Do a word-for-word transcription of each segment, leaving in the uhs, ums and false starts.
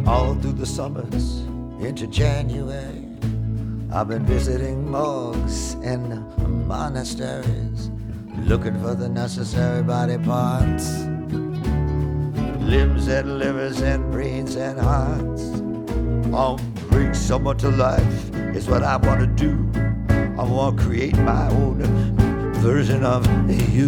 all through the summers into January. I've been visiting morgues and monasteries, looking for the necessary body parts, limbs and livers and brains and hearts. I'll bring someone to life is what I want to do. I want to create my own version of you.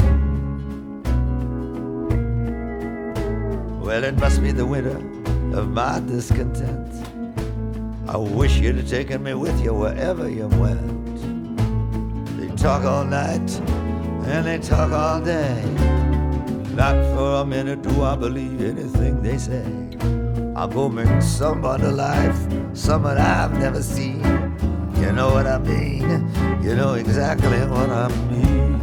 Well, it must be the winter of my discontent. I wish you'd have taken me with you wherever you went. They talk all night and they talk all day. Not for a minute do I believe anything they say. I'll go bring someone to life, someone I've never seen. You know what I mean? You know exactly what I mean.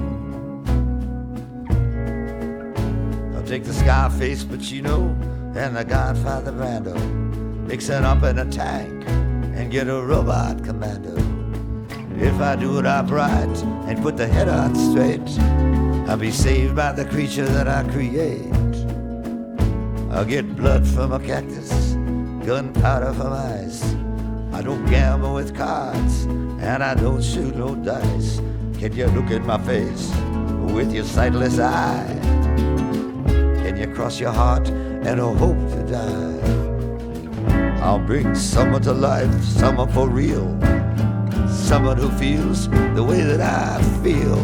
I'll take the Scarface Pacino and the Godfather Brando, mix it up in a tank and get a robot commando. If I do it upright and put the head on straight, I'll be saved by the creature that I create. I'll get blood from a cactus, gunpowder from ice. I don't gamble with cards and I don't shoot no dice. Can you look in my face with your sightless eye? Can you cross your heart and hope to die? I'll bring someone to life, someone for real, someone who feels the way that I feel.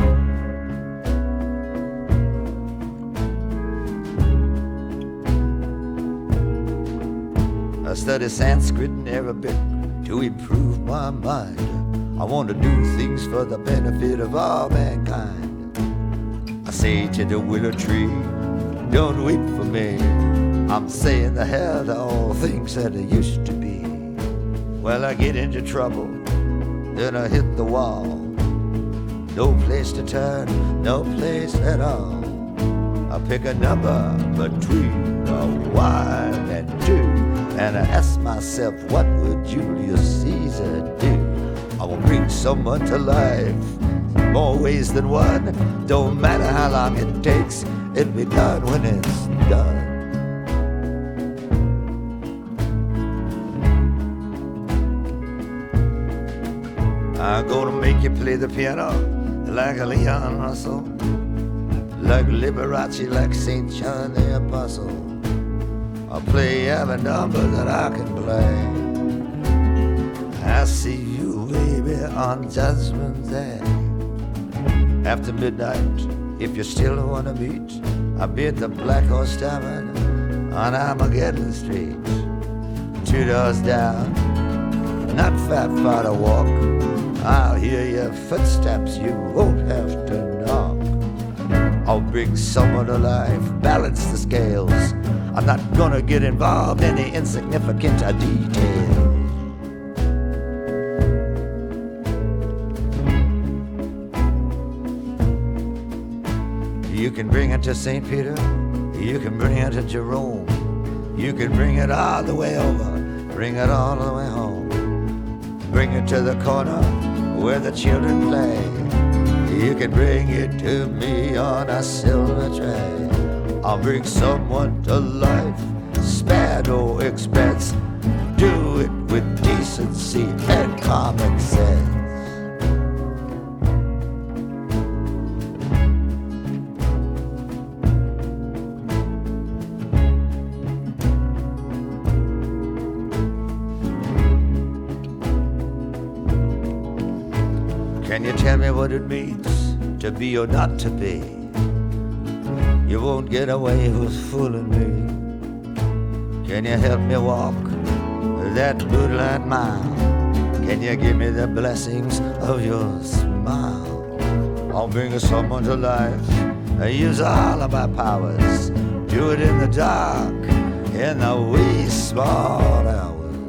I study Sanskrit and Arabic to improve my mind. I want to do things for the benefit of all mankind. I say to the willow tree, don't weep for me. I'm saying the hell to all things that it used to be. Well, I get into trouble, then I hit the wall. No place to turn, no place at all. I pick a number between a one and two, and I ask myself, what would Julius Caesar do? I will bring someone to life, more ways than one. Don't matter how long it takes, it'll be done when it's done. I'm gonna make you play the piano like a Leon Russell, like Liberace, like Saint John the Apostle. I'll play every number that I can play. I see you, baby, on Judgment Day. After midnight, if you still wanna meet, I'll be at the Black Horse Tavern on Armageddon Street. Two doors down, not far far to walk. I'll hear your footsteps, you won't have to knock. I'll bring someone to life, balance the scales. I'm not gonna get involved in the insignificant details. You can bring it to Saint Peter, you can bring it to Jerome, you can bring it all the way over, bring it all the way home. Bring it to the corner where the children play. You can bring it to me on a silver tray. I'll bring someone to life, spare no expense. Do it with decency and common sense. Can you tell me what it means to be or not to be? You won't get away with fooling me. Can you help me walk that moonlight mile? Can you give me the blessings of your smile? I'll bring someone to life, use all of my powers. Do it in the dark, in the wee small hours.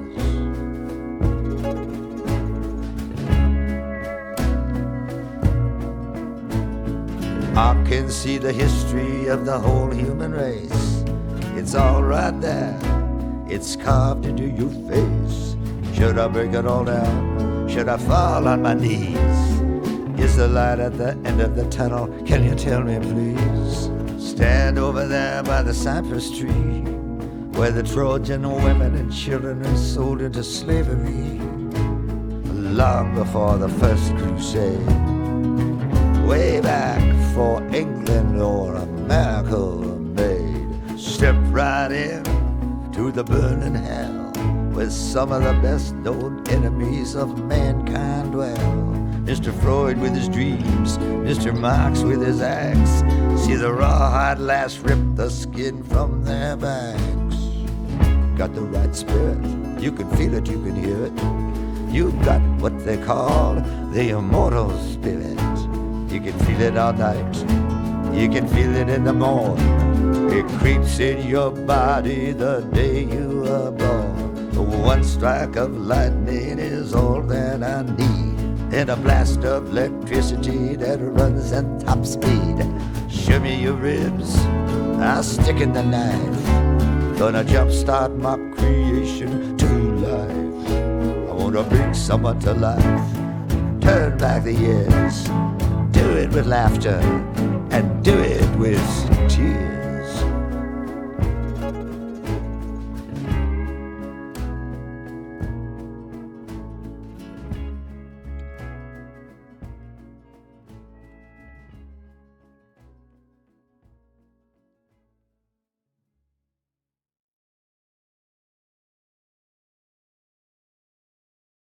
I can see the history of the whole human race. It's all right there, it's carved into your face. Should I break it all down? Should I fall on my knees? Is the light at the end of the tunnel? Can you tell me please? Stand over there by the cypress tree. where the Trojan women and children were sold into slavery long before the first crusade. Way back before England or America were made. Step right in to the burning hell where some of the best known enemies of mankind dwell. Mister Freud with his dreams, Mister Marx with his axe. See the rawhide lass rip the skin from their backs. Got the right spirit, you can feel it, you can hear it. You've got what they call the immortal spirit. You can feel it all night, you can feel it in the morning. It creeps in your body the day you were born. One strike of lightning is all that I need, and a blast of electricity that runs at top speed. Show me your ribs, I'll stick in the knife. Gonna jumpstart my creation to life. I wanna bring someone to life, turn back the years. Do it with laughter and do it with